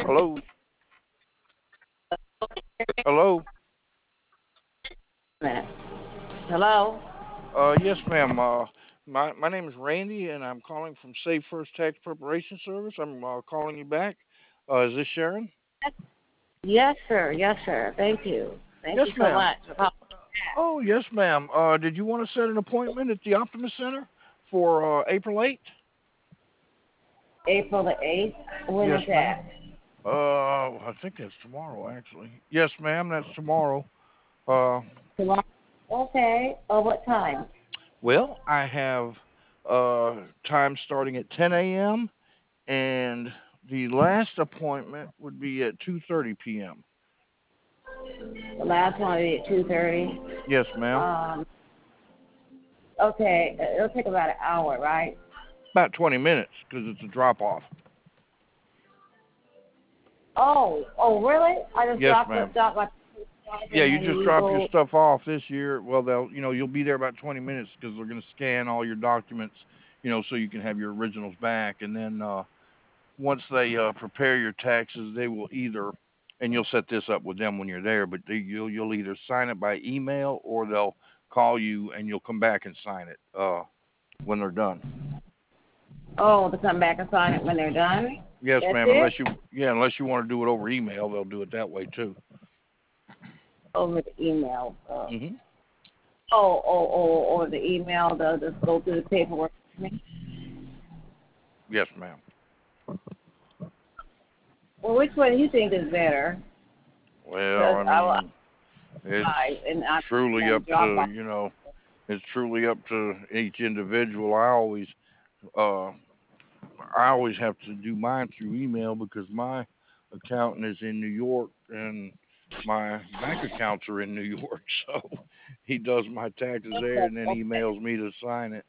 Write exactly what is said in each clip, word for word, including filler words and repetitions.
Hello? Hello? Minute. Hello? Uh, yes, ma'am. Uh, my my name is Randy, and I'm calling from Safe First Tax Preparation Service. I'm uh, calling you back. Uh, is this Sharon? Yes, sir. Yes, sir. Thank you. Thank Yes, you so ma'am. much for calling Oh, yes, ma'am. Uh, did you want to set an appointment at the Optimus Center for uh, April eighth? April the eighth. When Yes, is ma'am. that? Uh, I think that's tomorrow, actually. Yes, ma'am. That's tomorrow. Uh, Tomorrow. Okay. Oh, what time? well, I have uh time starting at ten a m and the last appointment would be at two thirty p m. The last one will be at two thirty. Yes, ma'am. Um. Okay. It'll take about an hour, right? About twenty minutes because it's a drop off. Oh. Oh, really? I just Yes, dropped it, ma'am. dropped my Yeah, and you then just you drop your go. stuff off this year. Well, they'll, you know, you'll be there about twenty minutes because they're going to scan all your documents, you know, so you can have your originals back. And then uh, once they uh, prepare your taxes, they will either, and you'll set this up with them when you're there, but they, you'll you'll either sign it by email or they'll call you and you'll come back and sign it uh, when they're done. Oh, to come back and sign it when they're done. Yes, That's ma'am. it. Unless you, yeah, unless you want to do it over email, they'll do it that way too. Over the email. Uh, Mhm. oh, oh, oh, or the email. They'll just go through the paperwork. Yes, ma'am. Well, which one do you think is better? Well, Because I I will mean, it's I and I truly and up drop to, off. you know, it's truly up to each individual. I always, uh, I always have to do mine through email because my accountant is in New York and my bank accounts are in New York, so he does my taxes there Okay, and then okay. emails me to sign it.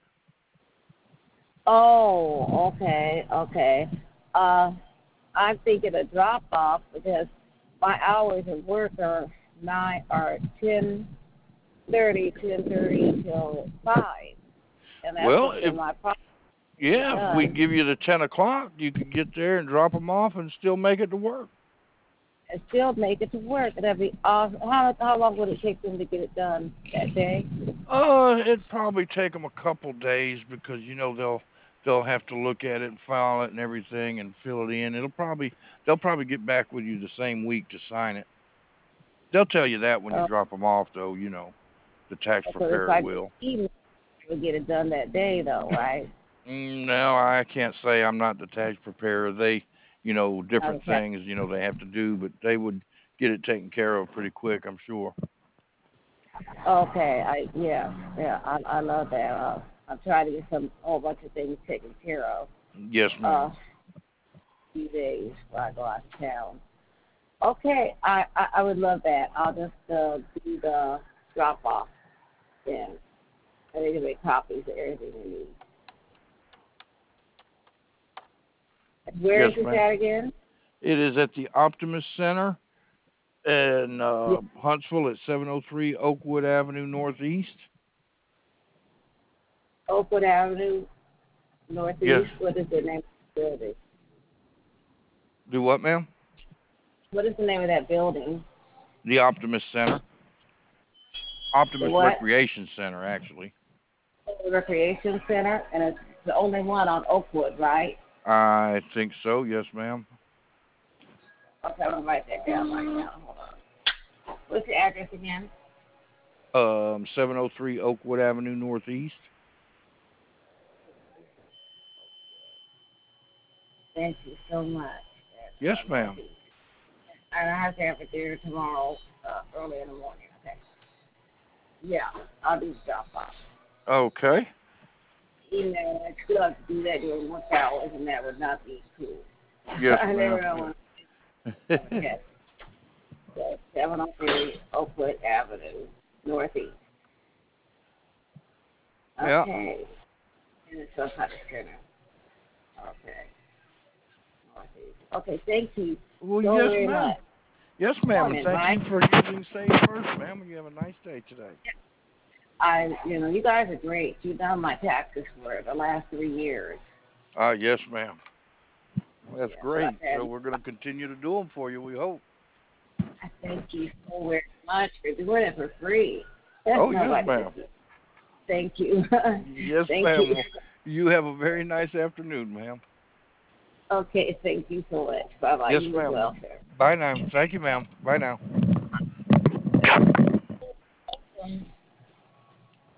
Oh, okay, okay. Uh, I'm thinking a drop off because my hours of work are nine or ten thirty, ten thirty till five, and that's Well, just if my problem to get yeah, if we done give you the ten o'clock, you could get there and drop them off and still make it to work. and still make it to work. That'd be awesome. How how long would it take them to get it done that day? Uh, it'd probably take them a couple days because you know they'll they'll have to look at it and file it and everything and fill it in. It'll probably they'll probably get back with you the same week to sign it. They'll tell you that when you Uh, drop them off, though. You know, the tax so if preparer I just will. email, we'll get it done that day, though, right? Mm, no, I can't say I'm not the tax preparer. They, you know, different Okay. things you know they have to do, but they would get it taken care of pretty quick, I'm sure. Okay. I yeah yeah. I I love that. Uh, I'm trying to get some whole bunch of things taken care of. Yes, Uh, ma'am. few days before I go out of town. Okay. I I, I would love that. I'll just uh, do the drop off then. I need to make copies of everything we need. Where Yes, is this ma'am. at again? It is at the Optimus Center in Yeah. uh, Huntsville at seven oh three Oakwood Avenue Northeast. Oakwood Avenue Yes. Northeast. What is the name of the building? Do what, ma'am? What is the name of that building? The Optimus Center. The Optimus what? Recreation Center, actually. Recreation Center, and it's the only one on Oakwood, right? I think so. Yes, ma'am. Okay, I'm gonna write that down right now. Hold on. What's the address again? Um, seven oh three Oakwood Avenue Northeast. Thank you so much. Yes, That's uh, ma'am. Northeast. And I have to have it there tomorrow, uh, early in the morning. Okay. Yeah, I'll do the drop off. Okay. Email. I still have to do that during work hours, and that would not be cool. Yes, I never ma'am. know when I'm gonna catch. So seven oh three Oakwood Avenue, Northeast. Yeah. Okay. And it's some kind of center. Okay. Northeast. Okay, thank you Well, so yes, very ma'am. much. Yes, ma'am. And Morning, thank right? you for using Sage First, ma'am. And you have a nice day today. I, you know, you guys are great. You've done my taxes for the last three years. Uh, yes, ma'am. That's Yeah, so great. So and we're going to continue to do them for you. We hope. I thank you so very much for doing it for free. That's Oh yes, nobody ma'am. would do. Thank you. Yes, Thank ma'am. you. Well, you have a very nice afternoon, ma'am. Okay, thank you so much. Bye bye. Yes, You as ma'am. well, sir. Bye now. Thank you, ma'am. Bye now.